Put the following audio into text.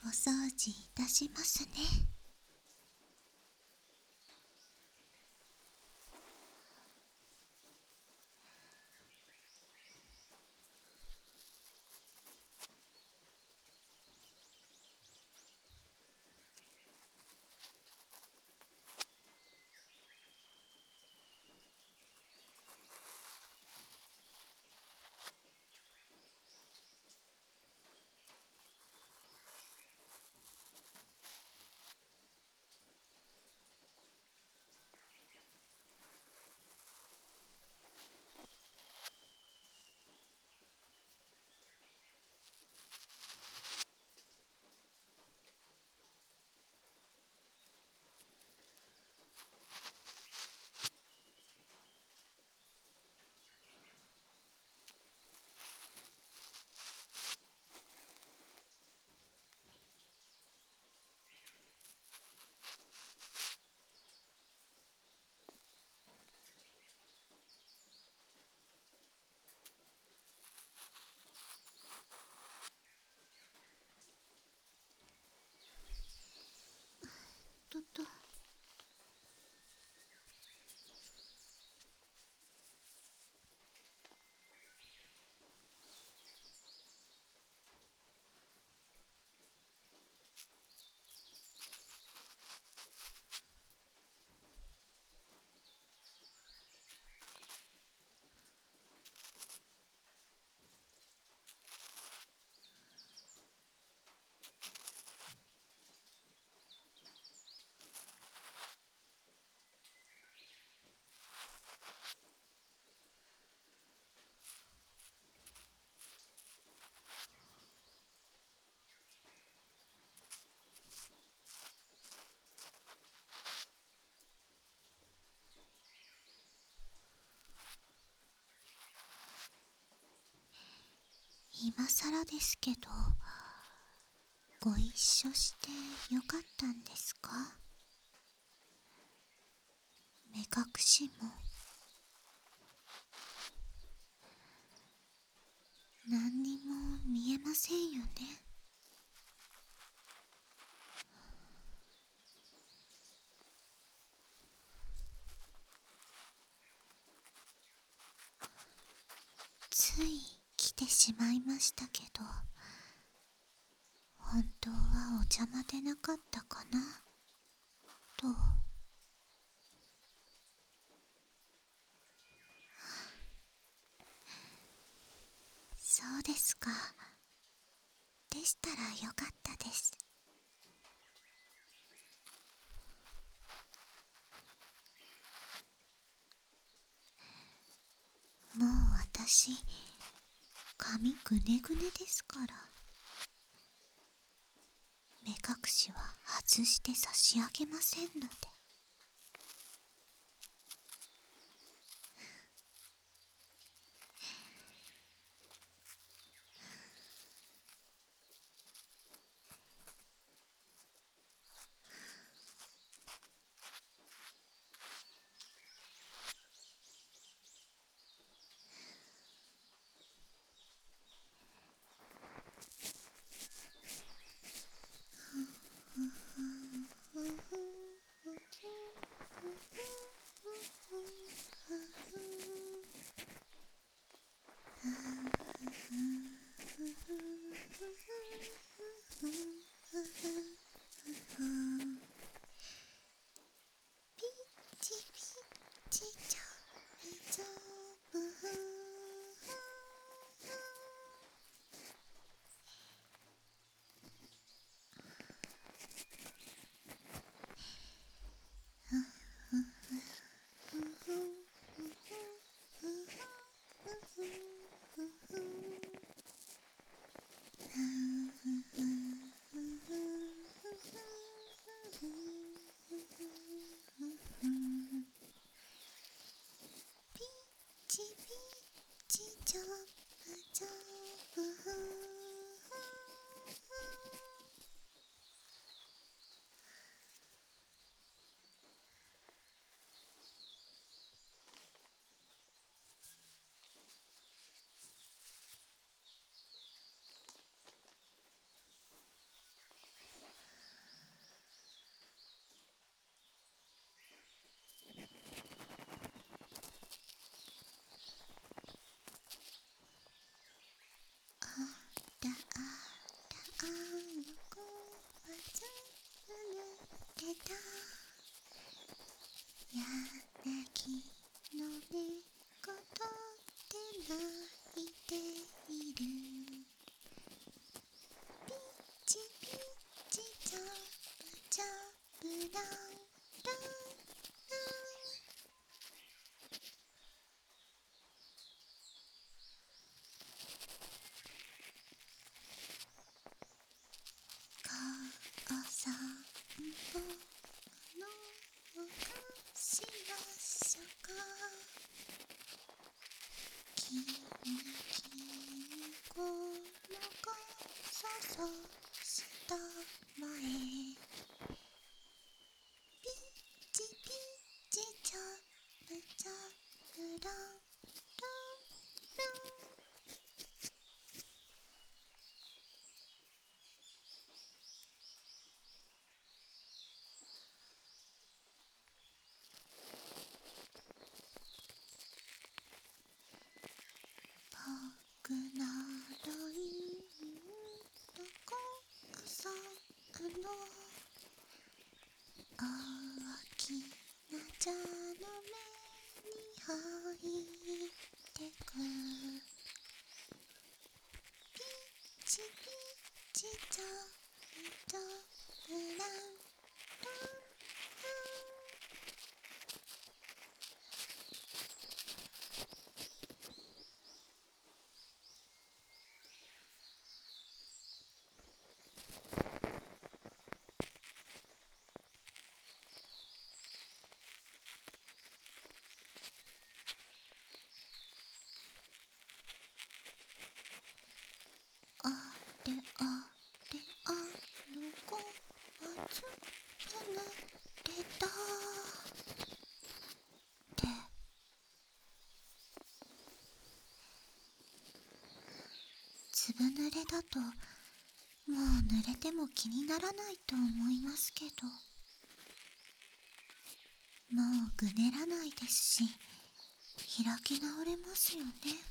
お掃除いたしますね。と。今さらですけど、ご一緒してよかったんですか？目隠しも何にも見えませんよね。つい来てしまいましたけど、本当はお邪魔でなかったかなと。そうですか。でしたらよかったです。もう私、髪ぐねぐねですから。目隠しは外して差し上げませんので。 そうしたまえピッチピッチチャプチャプランランラン僕ならいいとこ草の大きな蛇の目に入ってくピッチピッチチャプチャプランランランあれあれあの子はずぶぬれたってずぶ濡れだともう濡れても気にならないと思いますけどもうぐねらないですし開き直れますよね。